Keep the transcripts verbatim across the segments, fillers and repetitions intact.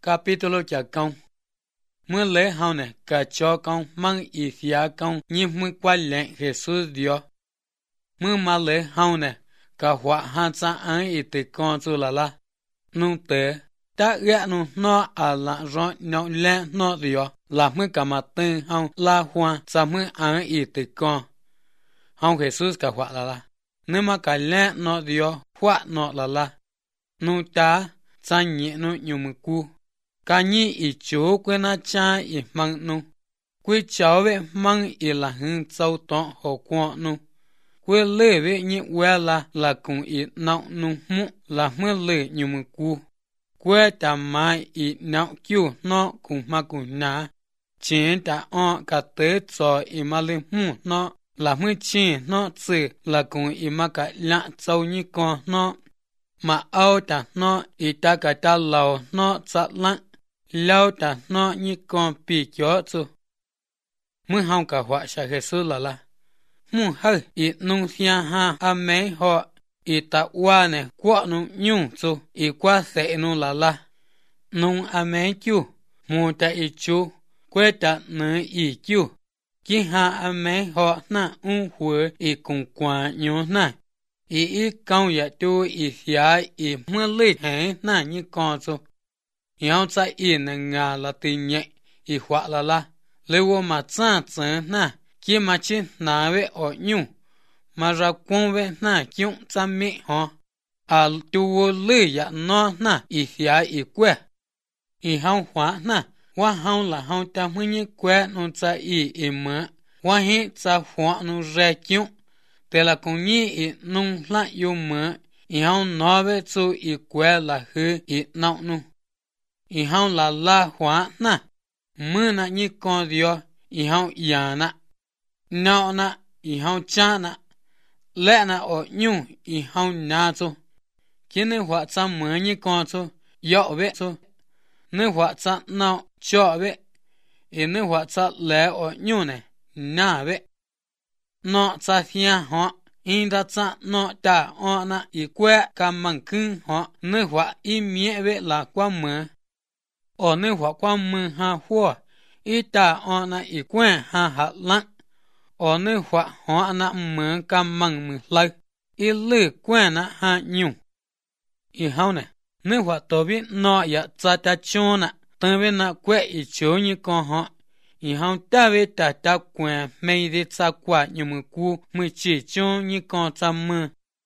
Capítulo cha công. Mưa lễ hao này cả cho công mang ý phía công như mưa qua lệnh Jesus Dio. Mưa mà lễ hao này cả hóa hạn sa án ý tì con chú là la. Nung tế ta ghé nung nó à là rõ nhậu lẽ nó Dio là mưa cả mặt tên hao la hoa sa mưa án ý tì con. Hao Jesus cả hóa là la. Nếu mà cả lẽ nó Dio hóa nó là la. Nung ta sa nhẹ nó nhiều mưa cu. Cả nhị ý chú quên na cha ý mang nu. Quê cháu vệ mang ý là hương châu tỏ hồ qua nu. Quê lê vệ nhị quê là là cùng ý nạo nu mụ là mưa lê nhiều mưa cu. Quê ta mai ý nạo kiu nó cùng mà cùng ná. Chén ta ọ cả tế cho ý mà lê mụ nó là mưa chén nó chữ là cùng ý mà cả lạ châu nhị con nó. Mà áo ta nó ý ta cả ta lầu nó chặt lặng. Lâu ta nó như con bị chó chú. Mưa hông cả hóa xa Jesus là la. Mù hơi ít nung xia ha à mấy họ ít ta qua nè qua nung nhung chú ít qua sẽ nung là la. Nung à mấy chú mù ta ít chú quê ta nơi ít chú. Khi ha à mấy họ na ung huế ít cùng quả nhô na. Ít ít công ya tu ít xia ít mưa lít hẹn na như con chú. Yao cha y na nga la ti nhẹ y họa la la. Lewo ma chan chan na kia ma chi na we o nyu. Ma ra kwon we na kyung cha mi ho. A tu wo le ya no na y xia y kwe. Y hao họa na wa hao la hao ta hu nyi kwe no cha y y ma. Wa hi cha họa no re kyung. Te la kong nyi y nung la yu ma. Y hao no we chu y kwe la hư y nao nu. Y hao la la hóa na. Mưa na như con Dio. Y hao ya na. Nao na. Y hao cha na. Lẹ na ở nhung. Y hao na chú. Khi nữ hóa cha mưa như con chú. Yọ vệ chú. Nữ hóa cha nao cho vệ. Y nữ hóa cha lẹ ở nhung này. Na vệ. Nó cha phía họ. In ra cha nó ta ọ na. Y quẹ ca măng cưng họ. Nữ hóa y mẹ vệ là qua mưa. Ở nơi hóa qua mưa ha hua, ít ta ở na ít quen ha hạ lặng. Ở nơi hóa hóa na mưa cam măng mưa lây, ít lư quen na ha nhung. Ít hao này, nơi hóa tổ biết nó ya cha ta cho na, tầng bên na quẹ ít chỗ như con họ. Ít hao ta về ta ta quen mấy đi cha qua như mưa cu, mưa chỉ cho như con cha mưa.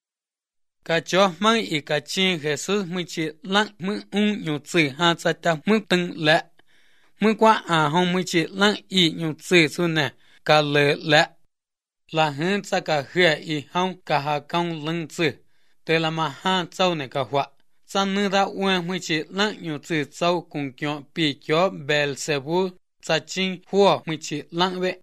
Cả cho mang ý cả chiên Jesus mới chỉ lặng mới ung nhiều chữ ha cha ta mới từng lẽ. Mới qua à hông mới chỉ lặng ý nhiều chữ xuống nè, cả lẽ lẽ. Là hơn cha cả hề ý hông cả hà công lưng chữ. Thế là mà ha châu này cả họa. Cha nữ ra uan mới chỉ lặng nhiều chữ châu cùng kiểu bị kiểu Beelzebul cha chiên hùa mới chỉ lặng vậy.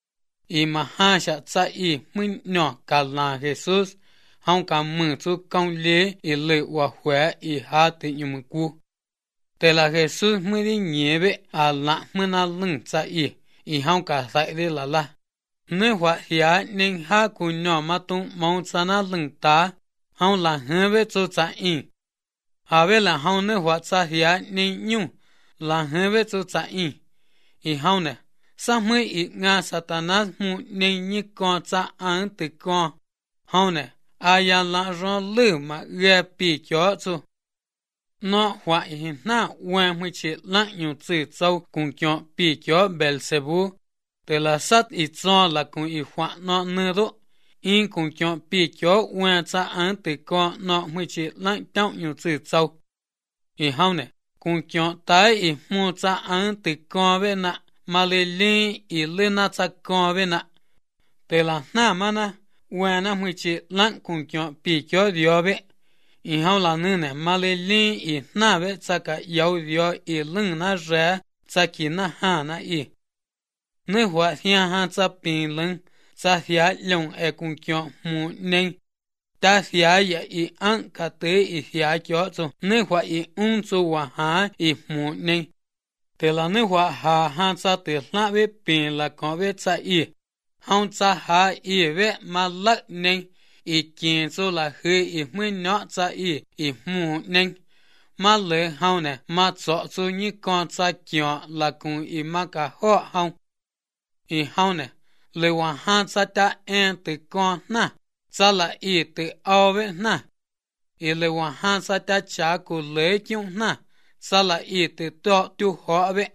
Ý mà ha cha cha ý mới nhỏ cả là Jesus. Hông cả mừng chú công lễ ý lệ và khỏe ý hạ tị như mừng cu. Thế là Jesus mới đi nhé bệ à lạ mới na lưng cha ý, ý hông cả dạy đi là la. Nếu hóa hiá nên hạ cụ nhỏ mà tung mong cha na lưng ta, hông là hương bệ chú cha ý. Hà bệ là hông nếu hóa cha hiá nên nhung là hương bệ chú cha ý. Ý hông nè, sao mới ý ngà Satanas mù nên như con cha án từ con. Hông nè. Aya la ron lư mà ghé bị chó chú. Nó hóa ý na quen mới chỉ lặng nhiều chữ châu cùng chó bị chó Beelzebul. Thế là sát ý cho là cùng ý hóa nó nơ rộ. In cùng chó bị chó quen cha án từ con nó mới chỉ lặng trọng nhiều chữ châu. Ý hông này, cùng chó tái ý mua cha án từ con về nạ. Mà lê linh ý lê na cha con về nạ. Thế là na mà na. Quen na mới chỉ lặng cùng chó bị chó Dio vệ. Ý hao là nữ này mà lê linh ý na vệ cha cả yếu Dio ý lưng na rẽ cha kì na ha na ý. Nữ hóa thịa ha cha bình lưng cha thịa lòng e cùng chó mù nên. Ta thịa ya ý ăn cả tế ý thịa chó chú. Nữ hóa ý ung chú và ha ý mù nên. Thế là nữ hóa ha ha cha tế lạ vệ bình là có vệ cha ý. Hông cha ha y vệ mà lắc nên. Y kiên số là hư y mới nhỏ cha y y mù nên. mà lệ hông nè, mà cho chú như con cha kiọ là cùng ý mà cả họ hông. Ý hông nè, lệ hoàng hàn cha ta en từ con nà, cha là ý từ áo vết nà. Ý lệ hoàng hàn cha ta cha của lệ chung nà, cha là ý từ tọ tu họ vết.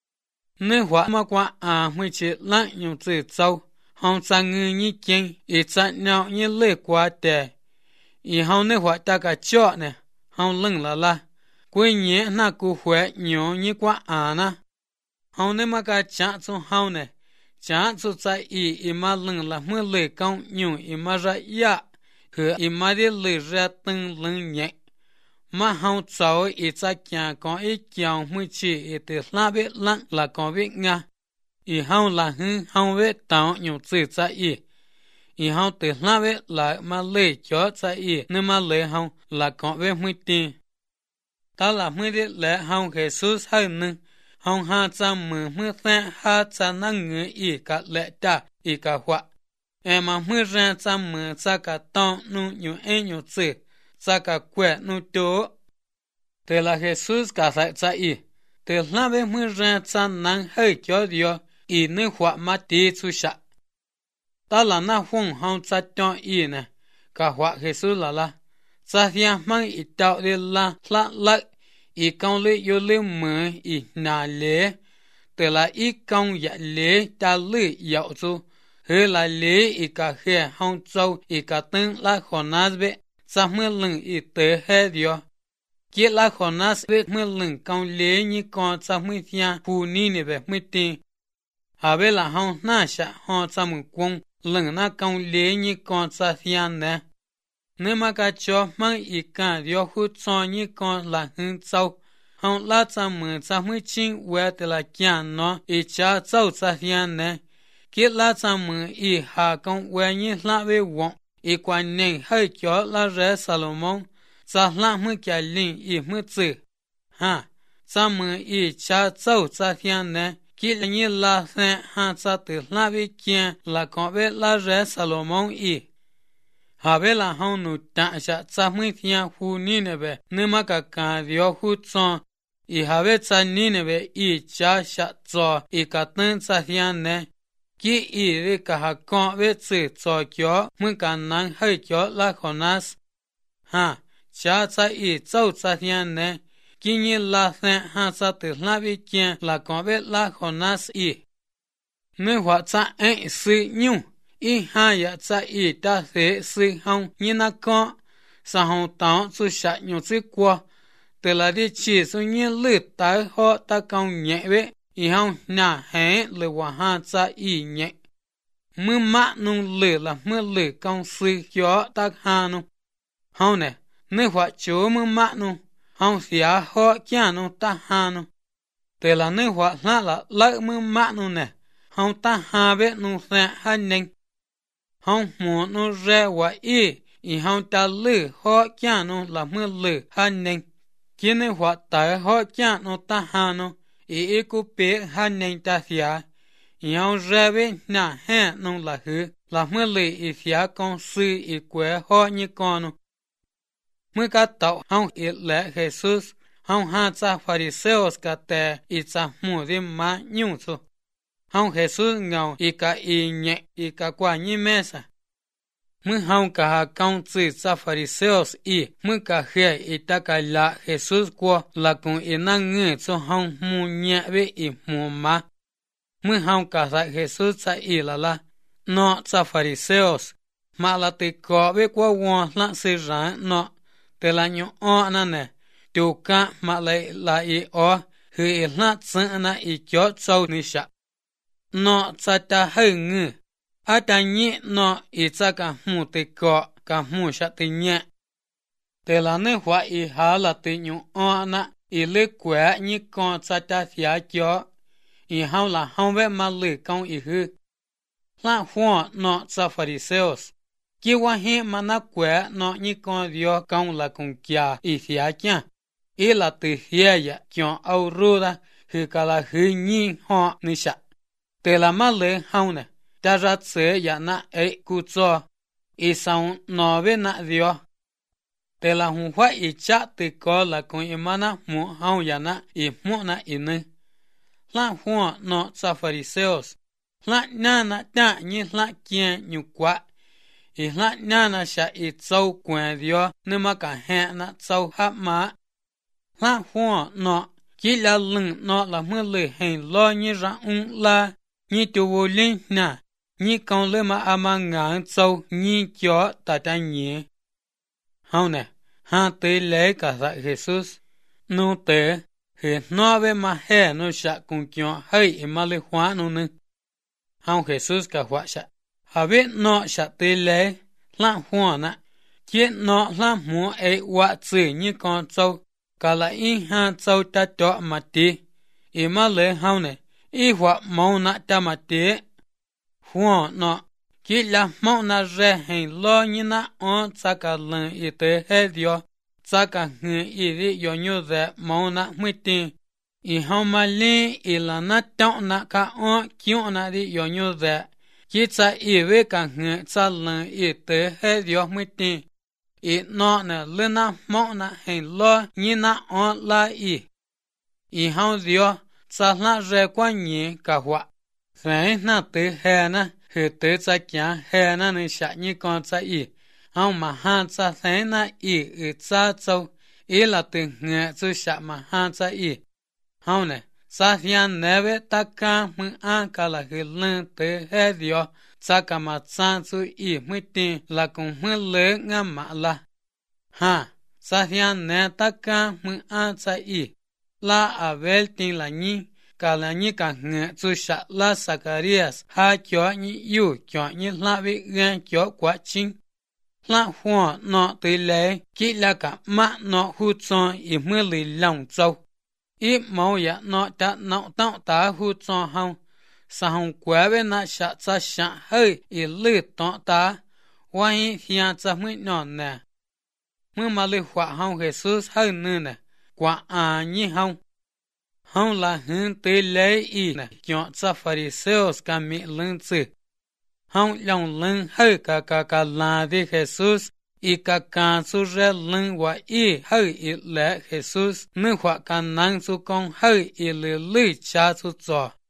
Nếu hóa mà qua à mới chỉ lặng nhung từ châu, hông cha ngư như kinh, ý cha nhau như lệ quá tệ. Ý hông nếu hóa ta cả chọ nè, hông lưng là la. Quê nhé na cụ huệ nhỏ như quá à na. Hông nếu mà cả chá cho hông nè, chá cho cha ý ý mà lưng là mưa lệ công nhung ý mà ra ya, hứa ý mà đi lệ ra từng lưng nhẹ. Mà hông cháu ý cha kia có ý kiao mới chỉ ý từ la biết lặng là có biết nga. Ý hông là hư hông biết tạo nhung chữ cha ý. Ý hông từ la biết là mà lệ cho cha ý, nếu mà lệ hông là có biết mới tiền. Ta là mới đi lẽ hông Jesus hơi nâng, hông ha cha mơ mơ phê ha cha năng ngữ ý cả lẽ ta ý cả họa. Em mà mơ ra cha mơ cha cả tông nụ nụ ê nụ chữ, cha cả quẹ nụ tố. Thế là Jesus cả sạch cha ý, thế là bế mơ ra cha năng hơi cho điều ý nữ họa mà tí chú sạ. Ta là na phong hông cha cho ý nè, cả họa Jesus là là. Cha thia mang ý tạo đi la lạ lạ ý công lê yô lê mơ ý nà lê tự là ý công dạ lê ta lê yạo chú hư là lê ý cả khê hông châu ý cả tân là khổ nát bế cha mơ lưng ý tế hê diyo kiết là khổ nát bế mơ lưng công lê như con cha mơ thia phù ni nè bế mơ tình hà bế là hông nà xạ hông cha mơ quân lưng nà công lê như con cha thia nè. Nếu mà cả cho mang ý cả điều hút cho như con là hương châu, hông là cha mơ cha mới chính quê từ là kia nó ý cha châu cha hiền nè. Kiết là cha mơ ý hà công quê như là về vọng, ý quan nền hơi cho là rẽ Salomon, cha là mơ kia linh ý mơ chữ. Ha, cha mơ ý cha châu cha hiền nè, kiết là như là xe ha cha từ là về kia là có về là rẽ Salomon ý. Hà bế là hông nụ tạ xa cha mới thia hù ní nè bế, nếu mà cả cả điều hù chọn, ý hà bế cha ní nè bế ý cha xa cho ý cả tân cha thia nè. Kì ý rì cả hà con bế chữ cho kió, mới cả năng hơi kió là khổ nát. Ha, cha cha ý châu cha thia nè, kì như là thẹn hà cha tử là bế kia là con bế là khổ nát ý. Nếu hóa cha ấy sư nhung, ý hai ya cha ý ta thế sư hông như na có sa hông tao su sạ nhung sư qua từ là đi chỉ su như lư tới họ ta công nhẹ bế ý hông nà hé lư hòa ha cha ý nhẹ mưa mạ nung lư là mưa lư công sư gió ta hà nung hông nè nếu hóa chúa mưa mạ nung hông xỉa họ kia nung ta hà nung từ là nếu hóa là là lợi mưa mạ nung nè hông ta hà bế nung xe hà nênh hông muốn nó ra quả ý, ý hông ta lư họ kia nó là mưa lư hà nênh. Khi này hóa tới họ kia nó ta hà nó, ý ý cụ bế hà nênh ta thịa. Ý hông ra bế nà hẹ nó là hư, là mưa lư ý thịa con sư ý quế họ như con nó. Mưa cả tạo hông ý lẽ Jesus, hông hà cha Phariseos cả tè ý cha mù đi má nhung chú. Hông Jesus ngầu ý cả ý nhẹ ý cả quả như mê sa. Mưa hông cả hà công chữ cha Phariseos ý, mưa cả khẽ ý ta cả lạ Jesus qua là cùng ý năng ngư cho hông mù nhẹ với ý mù má. Mưa hông cả sa Jesus cha ý là là, nó cha Phariseos, mà là tì có với qua hoa lạ sư ráng nó, tì là nhô ọ nà nè, tiêu cả mà lại là ý ọ, hư ý lạ chân nà ý chó châu nì sạ. Nó cha ta hơi ngư, á ta nhẹ nó ý cha cả mù tì có, cả mù sạ tì nhẹ. Tì là nơi hóa ý há là tì nhung ọ nạ, ý lê quẻ như con cha ta thịa chó, ý hao là hông vẽ mà lư công ý hư. Lạ hoa nó cha Phariseos, kì hoa hê mà nạ quẻ nó như con diyo công là cùng kia ý thịa chá. Ý là tì thịa ya, kiong au rô ra, hư cả là hư nhìn họ nì sạ. Tê là mà lê hông nè, ta ra chế ya na ấy cụ cho, ý xong nó với nạ diyo. Tê là hùng phát ý chá tê có là con ý mà na mù hào ya na ý mù na ý nư. Lạ hoa nọ sa Phariseos. Lạ na na ta như lạ kia nhu quá. Ý lạ na na xa ý châu quen diyo nư mà cả hẹn na châu hạp má. Lạ hoa nọ chỉ là lưng nọ là mưa lửa hành lo như ra ung la. Như tiêu vô linh nà. Như con lửa mà à mà ngán châu như chó ta ta nhé. Hào nè. Ha tế lễ cả dạy Jesus. Nô tế. He no ve ma he no sha kun kyo hai imale hwa no ne. Hao Jesus ka hwa sha. Ha ve no sha te le la hwa na. Kiet no la mu e wa tsi như con châu. Ka la i ha châu ta to ma ti. Imale hao ne. I hwa mau na ta ma ti. Hwa no. Ki la mau na re hen lo như na on sa ka len i te he dio. Sa ka hư i di yo nyu ze mau na mui ti. I hao ma li i la na tao na ka on kyo na di yo nyu ze. Ki tsa i we ka hư tsa len i te he dio mui ti. I no na le na mau na hen lo nyi na on la i. I hao dio tsa la re kwa nyi ka hwa. Sai na te he na hư te tsa kya he na ni sha nyi con tsa i. Hao mà han tsa thế na i i tsa châu. I là từ nghệ chú sạ mà han tsa i. Hao nè. Sa thian neve ta ka mừng an ka là hư lưng tế he dio. Tsa ka mà tsa chú i mười tin là cùng mưa lỡ nga mạ la. Ha. Sa thian nè ta ka mừng an tsa i. La a vel tin là nhi. Ka là nhi ka nghệ chú sạ la Zacarias. Ha kyo nhi yu kyo nhi la vi gan kyo quá chinh. Lạ hoa nọ tới lễ, chỉ là cả mạ nọ hù chọn ý mưa lì lòng châu. Ý màu ya nọ ta nọ tạo ta hù chọn hông. Sa hông quá về nạ xa cha xa hơi ý lì tọ ta. Hoa ý hiền cha mười nọ nè. Mưa mà lì họa hông Jesus hơi nư nè. Quả à nhi hông. Hông là hương tới lễ ý nè. Chọn cha Phariseos ca mị lưng chữ. Hông lòng lưng hơi cả cả cả là đi Jesus. I cả cả su rê lưng và i hơi i lệ Jesus. Nữ họa cả năng su công hơi i lì lì cha su trò.